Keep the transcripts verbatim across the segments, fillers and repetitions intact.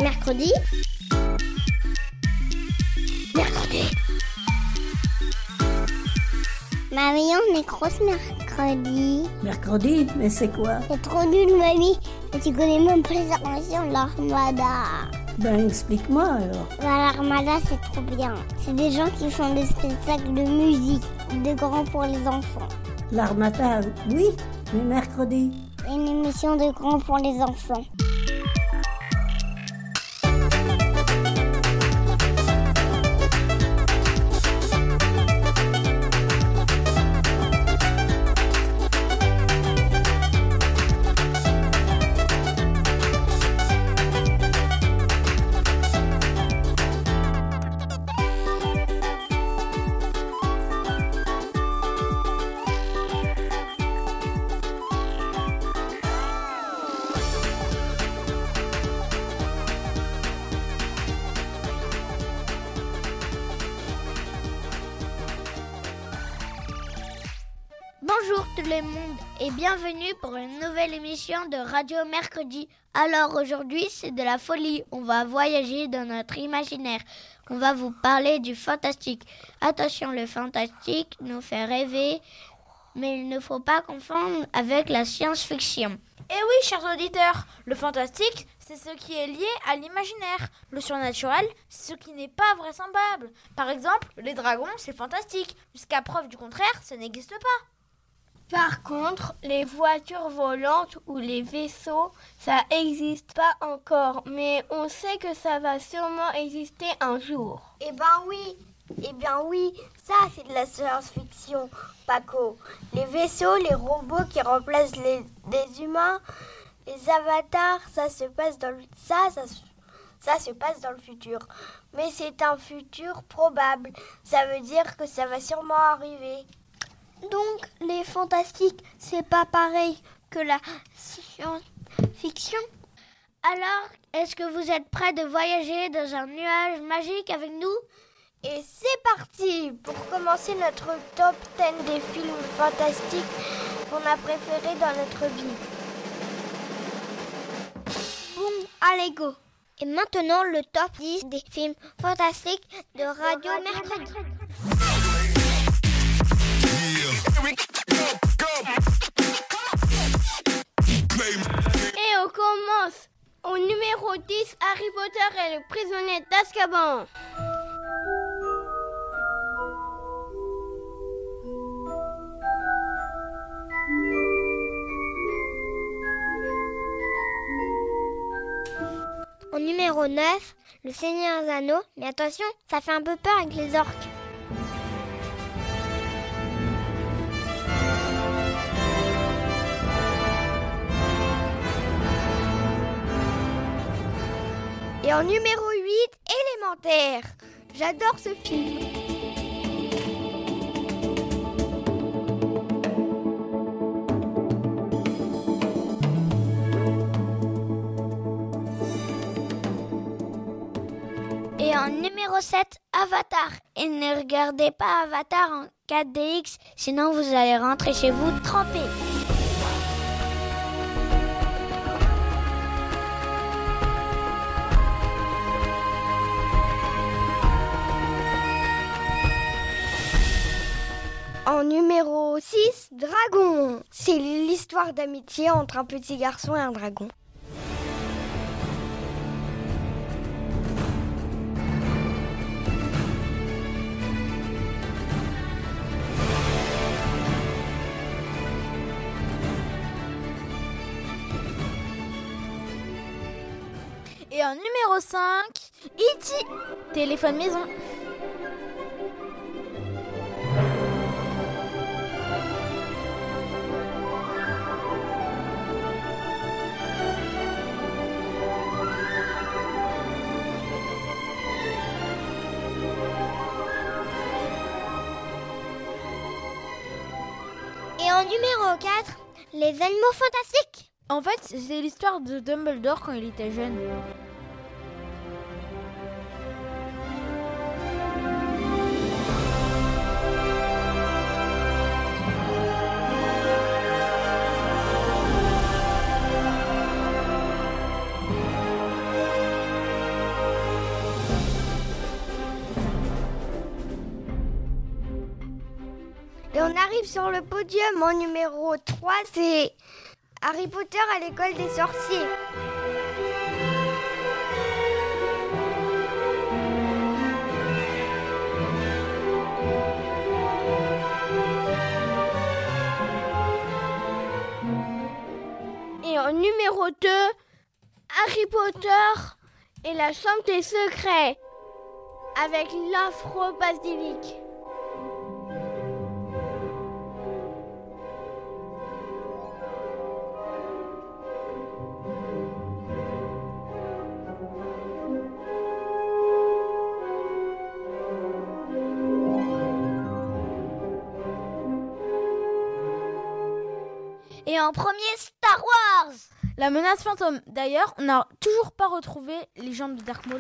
Mercredi. Mercredi. Mamie, on est grosse mercredi. Mercredi? Mais c'est quoi? C'est trop nul, mamie. Et tu connais même pas les inventions de l'Armada. Ben, explique-moi alors. Bah, l'Armada, c'est trop bien. C'est des gens qui font des spectacles de musique, de grands pour les enfants. L'Armada, oui, mais mercredi. Une émission de grands pour les enfants. Bonjour tout le monde et bienvenue pour une nouvelle émission de Radio Mercredi. Alors aujourd'hui c'est de la folie, on va voyager dans notre imaginaire, on va vous parler du fantastique. Attention, le fantastique nous fait rêver, mais il ne faut pas confondre avec la science-fiction. Eh oui, chers auditeurs, le fantastique, c'est ce qui est lié à l'imaginaire. Le surnaturel, c'est ce qui n'est pas vraisemblable. Par exemple, les dragons, c'est fantastique. Jusqu'à preuve du contraire, ça n'existe pas. Par contre, les voitures volantes ou les vaisseaux, ça n'existe pas encore, mais on sait que ça va sûrement exister un jour. Eh ben oui, eh bien oui, ça c'est de la science-fiction, Paco. Les vaisseaux, les robots qui remplacent les, les humains, les avatars, ça se passe dans le, ça, ça, ça se passe dans le futur. Mais c'est un futur probable, ça veut dire que ça va sûrement arriver. Donc, les fantastiques, c'est pas pareil que la science-fiction. Alors, est-ce que vous êtes prêts de voyager dans un nuage magique avec nous? Et c'est parti pour commencer notre top dix des films fantastiques qu'on a préférés dans notre vie. Bon, allez go. Et maintenant, le top dix des films fantastiques de Radio Mercredi. Et on commence au numéro dix, Harry Potter et le prisonnier d'Azkaban. Au numéro neuf, Le Seigneur des Anneaux. Mais attention, ça fait un peu peur avec les orques. Et en numéro huit, Élémentaire. J'adore ce film. Et en numéro sept, Avatar. Et ne regardez pas Avatar en quatre D X, sinon vous allez rentrer chez vous trempés. En numéro six, Dragon. C'est l'histoire d'amitié entre un petit garçon et un dragon. Et en numéro cinq, E T téléphone maison. Et en numéro quatre, Les Animaux Fantastiques. En fait, c'est l'histoire de Dumbledore quand il était jeune. Et on arrive sur le podium en numéro trois, c'est Harry Potter à l'école des sorciers. Et en numéro deux, Harry Potter et la chambre des secrets avec l'afro-basilic. Et en premier, Star Wars. La menace fantôme. D'ailleurs, on n'a toujours pas retrouvé les jambes de Dark Maul.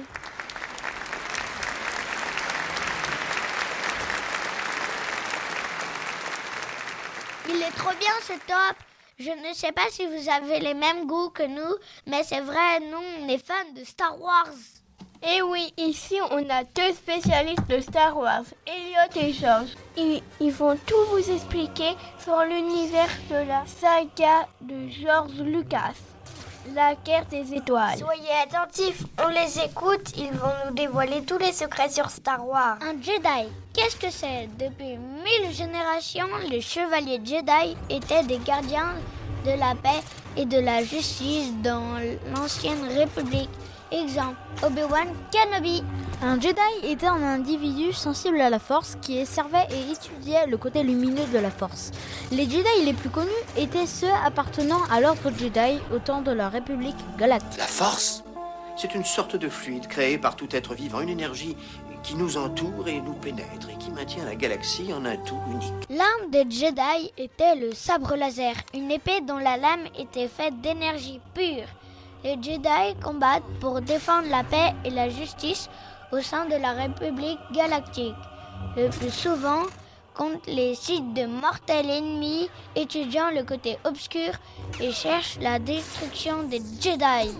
Il est trop bien ce top. Je ne sais pas si vous avez les mêmes goûts que nous, mais c'est vrai, nous, on est fans de Star Wars. Et oui, ici, on a deux spécialistes de Star Wars, Elliot et George. Ils, ils vont tout vous expliquer sur l'univers de la saga de George Lucas, la guerre des étoiles. Soyez attentifs, on les écoute, ils vont nous dévoiler tous les secrets sur Star Wars. Un Jedi, qu'est-ce que c'est? Depuis mille générations, les chevaliers Jedi étaient des gardiens de la paix et de la justice dans l'ancienne République. Exemple, Obi-Wan Kenobi. Un Jedi était un individu sensible à la Force qui servait et étudiait le côté lumineux de la Force. Les Jedi les plus connus étaient ceux appartenant à l'ordre Jedi au temps de la République galactique. La Force, c'est une sorte de fluide créé par tout être vivant, une énergie qui nous entoure et nous pénètre et qui maintient la galaxie en un tout unique. L'arme des Jedi était le sabre laser, une épée dont la lame était faite d'énergie pure. Les Jedi combattent pour défendre la paix et la justice au sein de la République galactique, le plus souvent contre les sites de mortels ennemis, étudiant le côté obscur et cherchent la destruction des Jedi.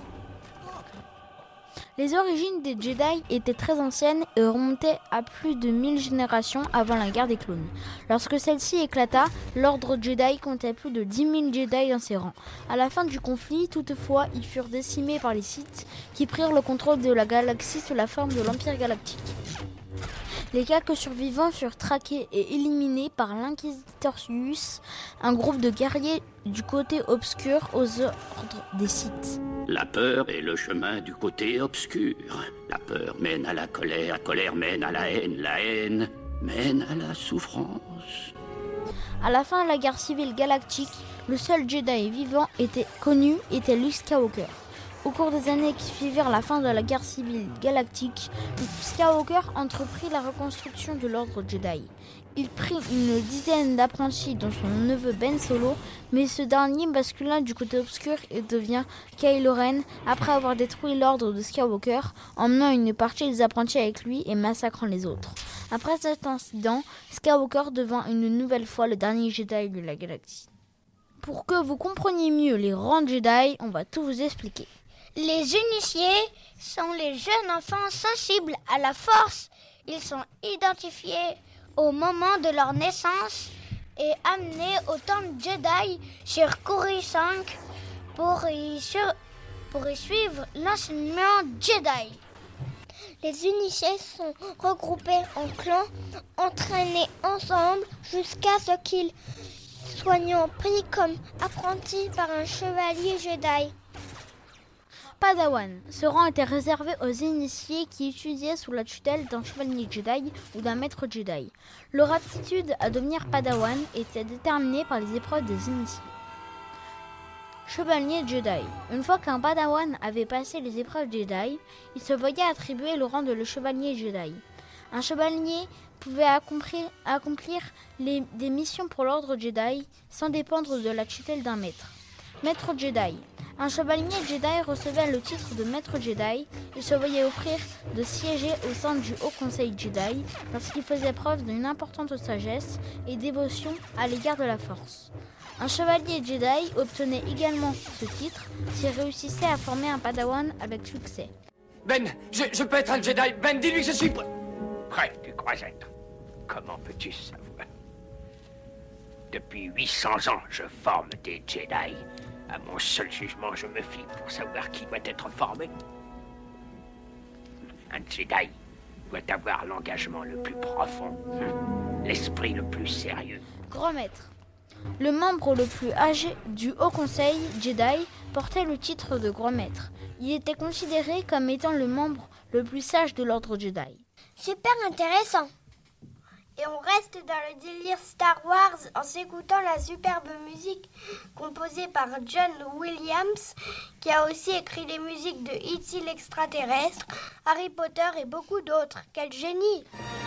Les origines des Jedi étaient très anciennes et remontaient à plus de mille générations avant la guerre des clones. Lorsque celle-ci éclata, l'ordre Jedi comptait plus de dix mille Jedi dans ses rangs. À la fin du conflit, toutefois, ils furent décimés par les Sith qui prirent le contrôle de la galaxie sous la forme de l'Empire galactique. Les quelques survivants furent traqués et éliminés par l'Inquisitorius, un groupe de guerriers du côté obscur aux ordres des Sith. La peur est le chemin du côté obscur. La peur mène à la colère, la colère mène à la haine, la haine mène à la souffrance. À la fin de la guerre civile galactique, le seul Jedi vivant était connu était Luke Skywalker. Au cours des années qui suivirent la fin de la guerre civile galactique, Luke Skywalker entreprit la reconstruction de l'ordre Jedi. Il prit une dizaine d'apprentis dont son neveu Ben Solo, mais ce dernier bascula du côté obscur et devient Kylo Ren après avoir détruit l'ordre de Skywalker, emmenant une partie des apprentis avec lui et massacrant les autres. Après cet incident, Skywalker devint une nouvelle fois le dernier Jedi de la galaxie. Pour que vous compreniez mieux les rangs Jedi, on va tout vous expliquer. Les initiés sont les jeunes enfants sensibles à la force. Ils sont identifiés au moment de leur naissance et amenés au temple Jedi sur Coruscant pour y, sur, pour y suivre l'enseignement Jedi. Les initiés sont regroupés en clans, entraînés ensemble jusqu'à ce qu'ils soient pris comme apprentis par un chevalier Jedi. Padawan. Ce rang était réservé aux initiés qui étudiaient sous la tutelle d'un chevalier Jedi ou d'un maître Jedi. Leur aptitude à devenir Padawan était déterminée par les épreuves des initiés. Chevalier Jedi. Une fois qu'un Padawan avait passé les épreuves Jedi, il se voyait attribuer le rang de le chevalier Jedi. Un chevalier pouvait accomplir, accomplir les, des missions pour l'ordre Jedi sans dépendre de la tutelle d'un maître. Maître Jedi. Un chevalier Jedi recevait le titre de maître Jedi et se voyait offrir de siéger au sein du Haut Conseil Jedi lorsqu'il faisait preuve d'une importante sagesse et dévotion à l'égard de la Force. Un chevalier Jedi obtenait également ce titre s'il réussissait à former un Padawan avec succès. Ben, je, je peux être un Jedi. Ben, dis-lui que je suis prêt. Prêt, tu crois être. Comment peux-tu savoir? Depuis huit cents ans, je forme des Jedi. À mon seul jugement, je me fie pour savoir qui doit être formé. Un Jedi doit avoir l'engagement le plus profond, l'esprit le plus sérieux. Grand maître. Le membre le plus âgé du Haut Conseil Jedi portait le titre de Grand Maître. Il était considéré comme étant le membre le plus sage de l'ordre Jedi. Super intéressant. Et on reste dans le délire Star Wars en s'écoutant la superbe musique composée par John Williams, qui a aussi écrit les musiques de E T l'extraterrestre, Harry Potter et beaucoup d'autres. Quel génie!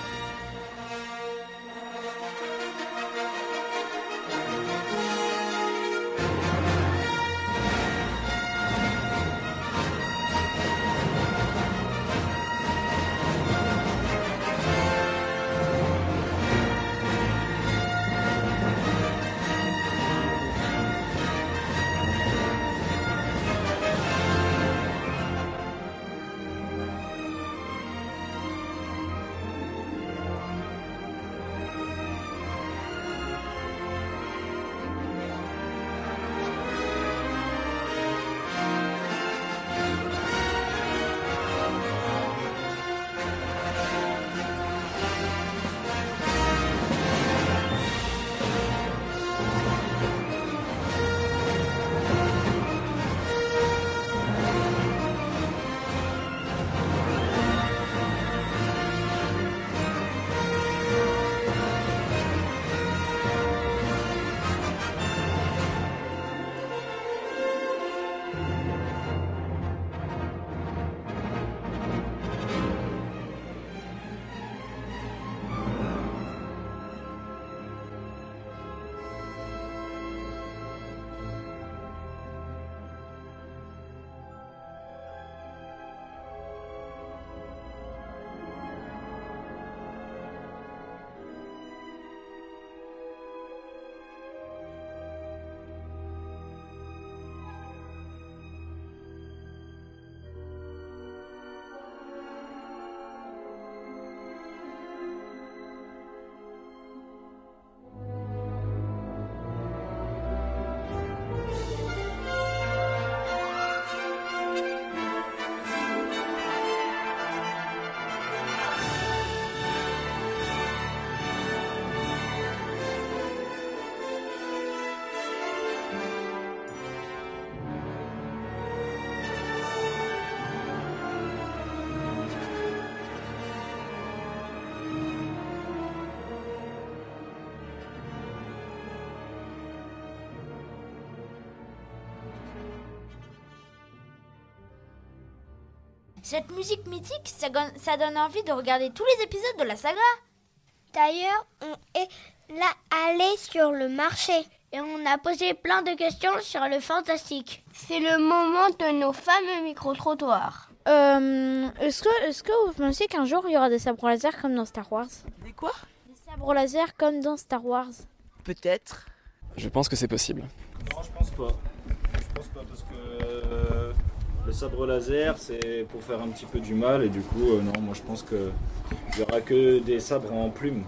Cette musique mythique, ça, gon- ça donne envie de regarder tous les épisodes de la saga. D'ailleurs, on est là allé sur le marché. Et on a posé plein de questions sur le fantastique. C'est le moment de nos fameux micro-trottoirs. Euh, est-ce que, est-ce que vous pensez qu'un jour il y aura des sabres laser comme dans Star Wars? Des quoi? Des sabres laser comme dans Star Wars. Peut-être. Je pense que c'est possible. Non, je pense pas. Je pense pas parce que euh, le sabre laser, c'est pour faire un petit peu du mal et du coup, euh, non, moi je pense que il y aura que des sabres en plumes.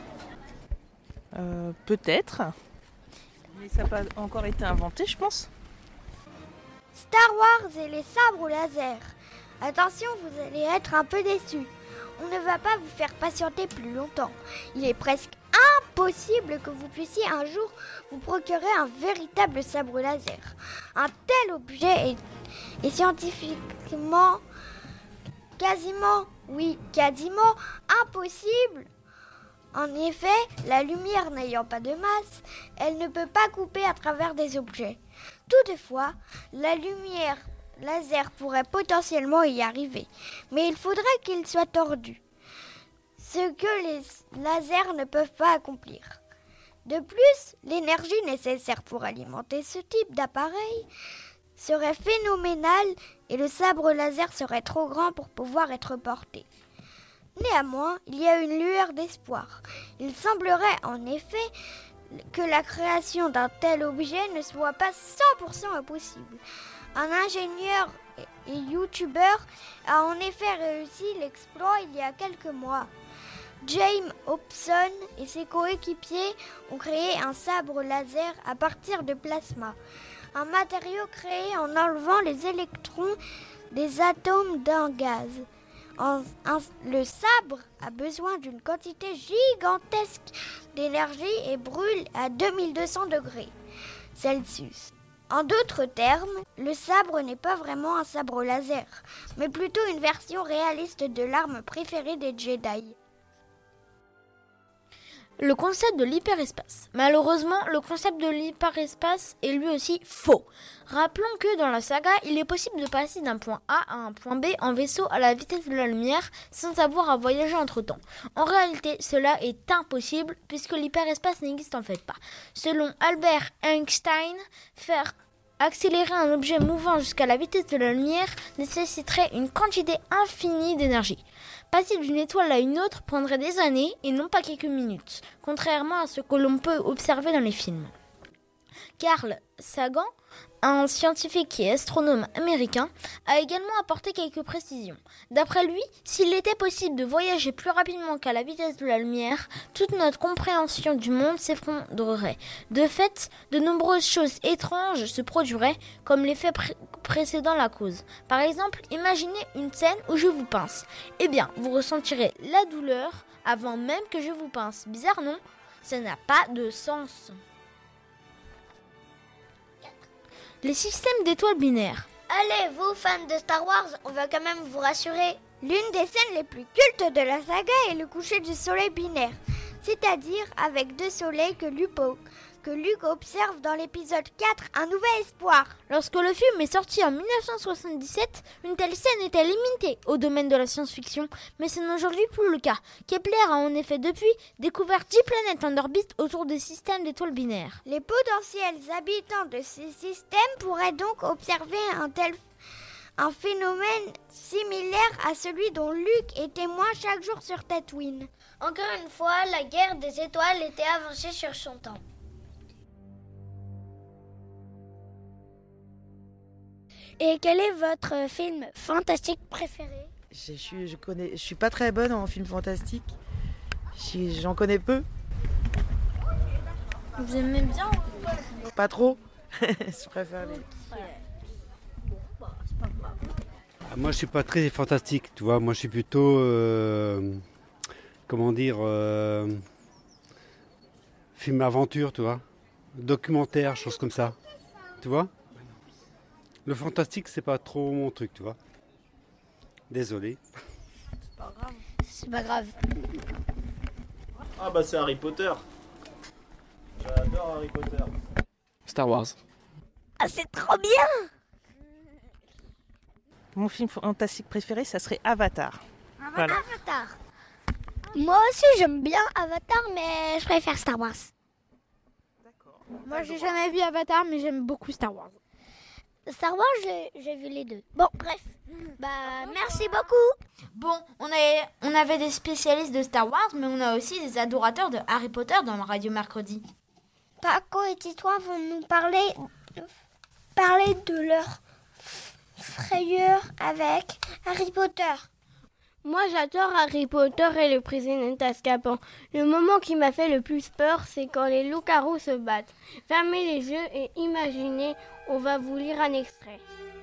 Euh, peut-être. Mais ça n'a pas encore été inventé, je pense. Star Wars et les sabres laser. Attention, vous allez être un peu déçus. On ne va pas vous faire patienter plus longtemps. Il est presque impossible que vous puissiez un jour vous procurer un véritable sabre laser. Un tel objet est, est scientifiquement, quasiment, oui, quasiment impossible. En effet, la lumière n'ayant pas de masse, elle ne peut pas couper à travers des objets. Toutefois, la lumière laser pourrait potentiellement y arriver, mais il faudrait qu'il soit tordu, ce que les lasers ne peuvent pas accomplir. De plus, l'énergie nécessaire pour alimenter ce type d'appareil serait phénoménale et le sabre laser serait trop grand pour pouvoir être porté. Néanmoins, il y a une lueur d'espoir. Il semblerait en effet que la création d'un tel objet ne soit pas cent pour cent impossible. Un ingénieur et youtubeur a en effet réussi l'exploit il y a quelques mois. James Hobson et ses coéquipiers ont créé un sabre laser à partir de plasma, un matériau créé en enlevant les électrons des atomes d'un gaz. En, un, le sabre a besoin d'une quantité gigantesque d'énergie et brûle à deux mille deux cents degrés Celsius. En d'autres termes, le sabre n'est pas vraiment un sabre laser, mais plutôt une version réaliste de l'arme préférée des Jedi. Le concept de l'hyperespace. Malheureusement, le concept de l'hyperespace est lui aussi faux. Rappelons que dans la saga, il est possible de passer d'un point A à un point B en vaisseau à la vitesse de la lumière sans avoir à voyager entre-temps. En réalité, cela est impossible puisque l'hyperespace n'existe en fait pas. Selon Albert Einstein, faire accélérer un objet mouvant jusqu'à la vitesse de la lumière nécessiterait une quantité infinie d'énergie. Passer d'une étoile à une autre prendrait des années et non pas quelques minutes, contrairement à ce que l'on peut observer dans les films. Carl Sagan, un scientifique et astronome américain, a également apporté quelques précisions. D'après lui, s'il était possible de voyager plus rapidement qu'à la vitesse de la lumière, toute notre compréhension du monde s'effondrerait. De fait, de nombreuses choses étranges se produiraient, comme l'effet pré- précédant la cause. Par exemple, imaginez une scène où je vous pince. Eh bien, vous ressentirez la douleur avant même que je vous pince. Bizarre, non ? Ça n'a pas de sens. Les systèmes d'étoiles binaires. Allez, vous, fans de Star Wars, on va quand même vous rassurer. L'une des scènes les plus cultes de la saga est le coucher du soleil binaire, c'est-à-dire avec deux soleils que Luke, que Luke observe dans l'épisode quatre, Un Nouvel Espoir. Lorsque le film est sorti en dix-neuf cent soixante-dix-sept, une telle scène était limitée au domaine de la science-fiction, mais ce n'est aujourd'hui plus le cas. Kepler a en effet depuis découvert dix planètes en orbite autour des systèmes d'étoiles binaires. Les potentiels habitants de ces systèmes pourraient donc observer un tel un phénomène similaire à celui dont Luke est témoin chaque jour sur Tatooine. Encore une fois, la guerre des étoiles était avancée sur son temps. Et quel est votre film fantastique préféré ? Je suis, je connais, je suis pas très bonne en film fantastique. Je, j'en connais peu. Vous aimez bien ? Pas trop. Je préfère les. Moi, je suis pas très fantastique, tu vois. Moi, je suis plutôt, euh, comment dire, euh, film aventure, tu vois, documentaire, choses comme ça, tu vois. Le fantastique, c'est pas trop mon truc, tu vois. Désolé. C'est pas grave. C'est pas grave. Ah bah c'est Harry Potter. J'adore Harry Potter. Star Wars. Ah, c'est trop bien! Mon film fantastique préféré, ça serait Avatar. Avatar. Voilà. Avatar. Moi aussi, j'aime bien Avatar, mais je préfère Star Wars. D'accord. Moi, j'ai jamais vu Avatar, mais j'aime beaucoup Star Wars. Star Wars, j'ai, j'ai vu les deux. Bon, bref. Bah, merci beaucoup. Bon, on, est, on avait des spécialistes de Star Wars, mais on a aussi des adorateurs de Harry Potter dans la Radio Mercredi. Paco et Titouan vont nous parler, parler de leur frayeur avec Harry Potter. Moi, j'adore Harry Potter et le prisonnier d'Azkaban. Le moment qui m'a fait le plus peur, c'est quand les loups-garous se battent. Fermez les yeux et imaginez, on va vous lire un extrait.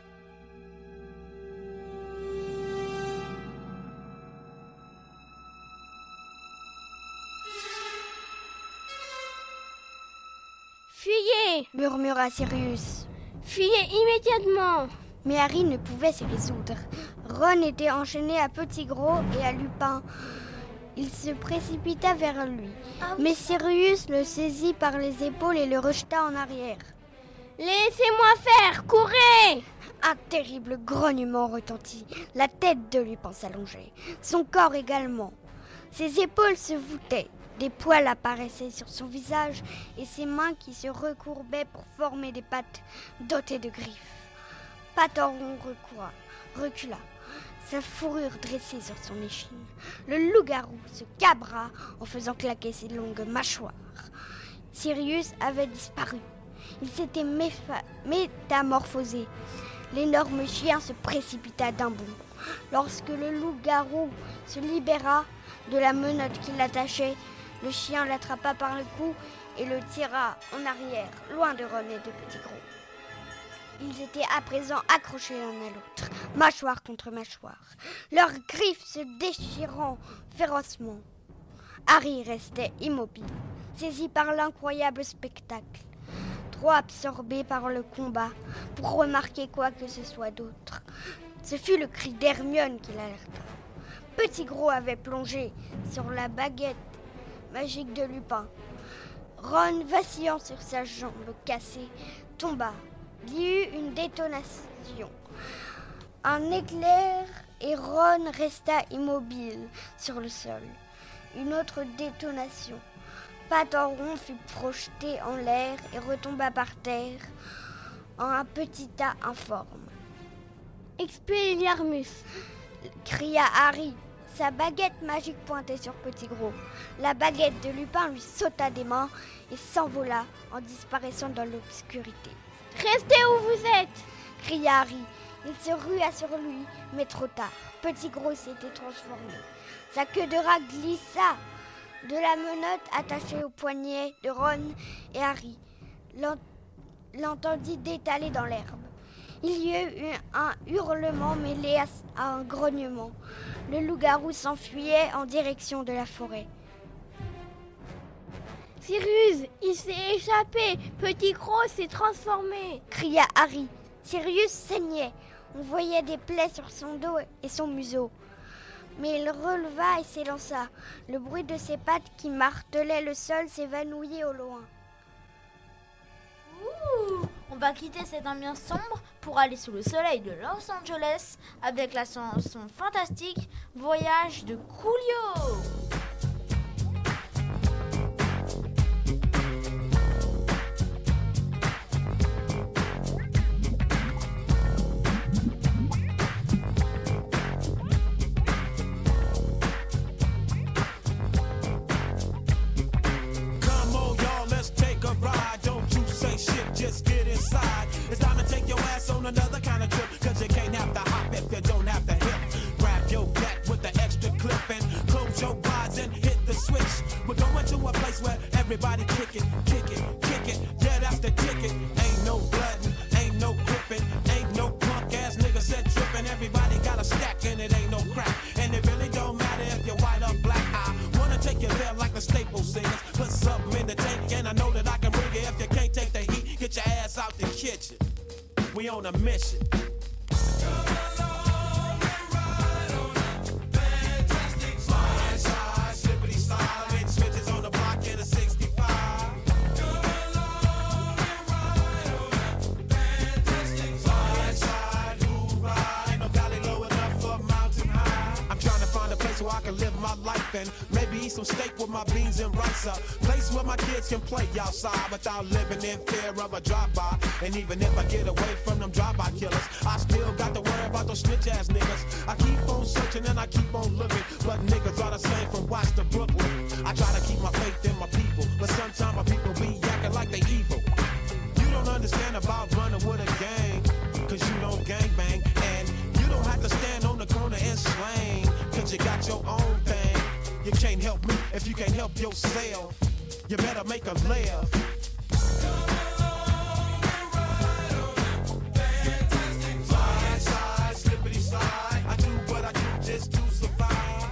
Fuyez! Murmura Sirius. Fuyez immédiatement! Mais Harry ne pouvait se résoudre. Ron était enchaîné à Petit Gros et à Lupin. Il se précipita vers lui. Ah oui. Mais Sirius le saisit par les épaules et le rejeta en arrière. Laissez-moi faire, courez! Un terrible grognement retentit. La tête de Lupin s'allongeait, son corps également. Ses épaules se voûtaient. Des poils apparaissaient sur son visage et ses mains qui se recourbaient pour former des pattes dotées de griffes. Patoron recula, recula, sa fourrure dressée sur son échine. Le loup-garou se cabra en faisant claquer ses longues mâchoires. Sirius avait disparu. Il s'était méfa- métamorphosé. L'énorme chien se précipita d'un bond. Lorsque le loup-garou se libéra de la menotte qui l'attachait, le chien l'attrapa par le cou et le tira en arrière, loin de Ron et de Petit Gros. Ils étaient à présent accrochés l'un à l'autre, mâchoire contre mâchoire, leurs griffes se déchirant férocement. Harry restait immobile, saisi par l'incroyable spectacle, trop absorbé par le combat pour remarquer quoi que ce soit d'autre. Ce fut le cri d'Hermione qui l'alerta. Petit Gros avait plongé sur la baguette magique de Lupin. Ron, vacillant sur sa jambe cassée, tomba. Il y eut une détonation. Un éclair et Ron resta immobile sur le sol. Une autre détonation. Pataron fut projeté en l'air et retomba par terre en un petit tas informe. Expelliarmus, cria Harry. Sa baguette magique pointait sur Petit Gros. La baguette de Lupin lui sauta des mains et s'envola en disparaissant dans l'obscurité. « Restez où vous êtes !» cria Harry. Il se rua sur lui, mais trop tard. Petit Gros s'était transformé. Sa queue de rat glissa de la menotte attachée au poignet de Ron et Harry. L'ent- l'entendit détaler dans l'herbe. Il y eut un hurlement mêlé à un grognement. Le loup-garou s'enfuyait en direction de la forêt. « Sirius, il s'est échappé! Petit Gros s'est transformé !» cria Harry. Sirius saignait. On voyait des plaies sur son dos et son museau. Mais il releva et s'élança. Le bruit de ses pattes qui martelaient le sol s'évanouit au loin. Ouh, on va quitter cette ambiance sombre pour aller sous le soleil de Los Angeles avec la chanson fantastique Voyage de Coolio. Just get inside. It's time to take your ass on another kind of trip. Cause you can't have to hop if you don't have to hip. Grab your cat with the extra clip and close your eyes and hit the switch. We're going to a place where everybody kick it, kick it, kick it. Yeah, that's the ticket. Ain't no bloodin', ain't no gripping, ain't no punk ass nigga set trippin'. Everybody got a stack and it ain't no crack. And it really don't matter if you're white or black. I wanna take you there like the Staples singers. Put something in the tank and I know that I can bring it. If you can't take the heat, get your ass out the kitchen. We on a mission. So I can live my life and maybe eat some steak with my beans and rice. A place where my kids can play outside without living in fear of a drive-by. And even if I get away from them drive-by killers, I still got to worry about those snitch-ass niggas. I keep on searching and I keep on looking, but niggas are the same from Watts to Brooklyn. I try to keep my faith in my people, but sometimes my people be acting like they evil. You don't understand about running with a gang, cause you don't gangbang. And you don't have to stand on the corner and slang, cause you got your own thing. You can't help me if you can't help yourself. You better make a laugh. Slide, slide, slippity slide. I do what I do just to survive.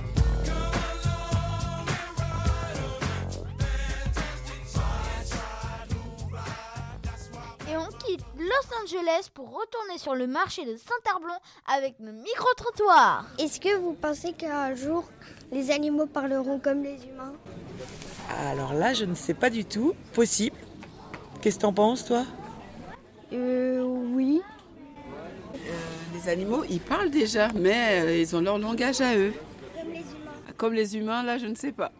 Et on quitte Los Angeles pour retourner sur le marché de Saint-Herblain avec nos micro-trottoirs. Est-ce que vous pensez qu'un jour, les animaux parleront comme les humains ? Alors là, je ne sais pas du tout. Possible. Qu'est-ce que t'en penses, toi ? Euh, oui. Euh, les animaux, ils parlent déjà, mais euh, ils ont leur langage à eux. Comme les humains. Comme les humains, là, je ne sais pas.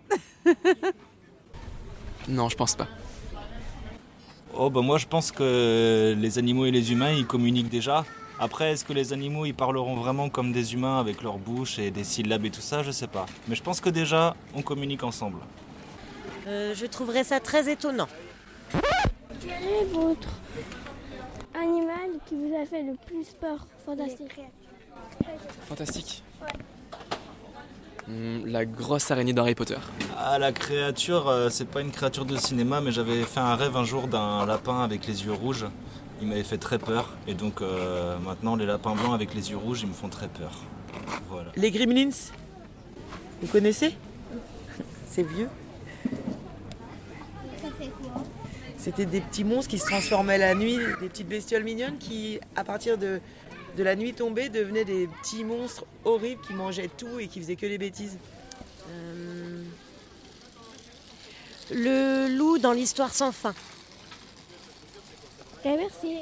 Non, je pense pas. Oh bah moi je pense que les animaux et les humains ils communiquent déjà. Après est-ce que les animaux ils parleront vraiment comme des humains avec leur bouche et des syllabes et tout ça, je sais pas. Mais je pense que déjà on communique ensemble. Euh, je trouverais ça très étonnant. Quel est votre animal qui vous a fait le plus peur, fantastique? Fantastique. Ouais. Hum, la grosse araignée d'Harry Potter. Ah, la créature, euh, c'est pas une créature de cinéma, mais j'avais fait un rêve un jour d'un lapin avec les yeux rouges. Il m'avait fait très peur. Et donc euh, maintenant, les lapins blancs avec les yeux rouges, ils me font très peur. Voilà. Les Gremlins, vous connaissez? C'est vieux. Ça fait quoi? C'était des petits monstres qui se transformaient la nuit, des petites bestioles mignonnes qui, à partir de, de la nuit tombée, devenaient des petits monstres horribles qui mangeaient tout et qui faisaient que des bêtises. Euh... Le loup dans l'histoire sans fin. Okay, merci.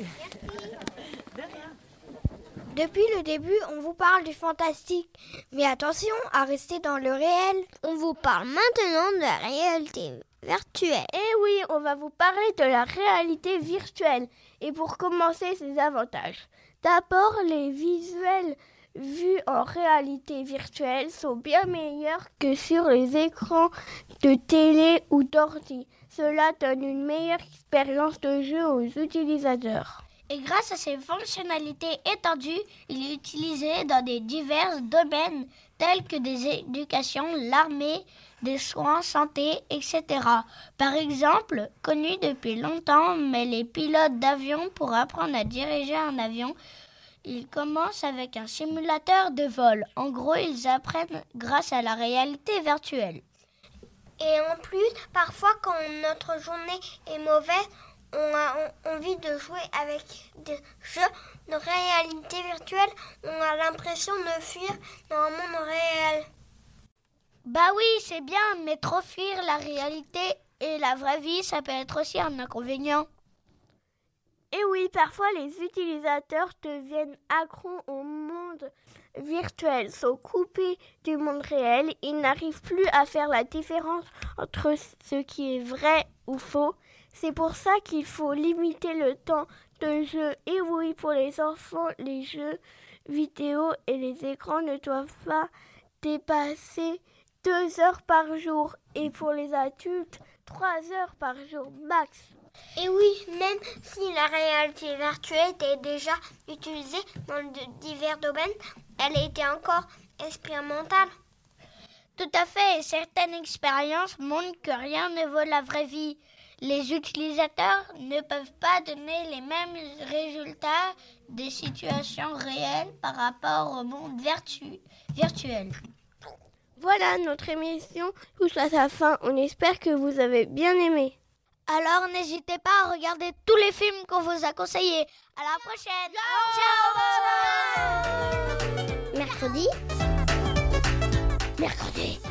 Depuis le début, on vous parle du fantastique. Mais attention à rester dans le réel. On vous parle maintenant de la réalité virtuelle. Eh oui, on va vous parler de la réalité virtuelle. Et pour commencer, ses avantages. D'abord, les visuels vus en réalité virtuelle sont bien meilleurs que sur les écrans de télé ou d'ordi. Cela donne une meilleure expérience de jeu aux utilisateurs. Et grâce à ses fonctionnalités étendues, il est utilisé dans des divers domaines tels que des éducations, l'armée, des soins, santé, et cetera. Par exemple, connu depuis longtemps, mais les pilotes d'avion, pour apprendre à diriger un avion, ils commencent avec un simulateur de vol. En gros, ils apprennent grâce à la réalité virtuelle. Et en plus, parfois quand notre journée est mauvaise, on a envie de jouer avec des jeux de réalité virtuelle. On a l'impression de fuir dans un monde réel. Bah oui, c'est bien, mais trop fuir la réalité et la vraie vie, ça peut être aussi un inconvénient. Et oui, parfois les utilisateurs deviennent accros au monde virtuel, sont coupés du monde réel. Ils n'arrivent plus à faire la différence entre ce qui est vrai ou faux. C'est pour ça qu'il faut limiter le temps de jeu. Et oui, pour les enfants, les jeux vidéo et les écrans ne doivent pas dépasser deux heures par jour. Et pour les adultes, trois heures par jour max. Et oui, même si la réalité virtuelle était déjà utilisée dans de divers domaines, elle était encore expérimentale. Tout à fait, et certaines expériences montrent que rien ne vaut la vraie vie. Les utilisateurs ne peuvent pas donner les mêmes résultats des situations réelles par rapport au monde virtu- virtuel. Voilà, notre émission touche à sa fin. On espère que vous avez bien aimé. Alors n'hésitez pas à regarder tous les films qu'on vous a conseillés. À la prochaine. Ciao, ciao. Mercredi. Mercredi.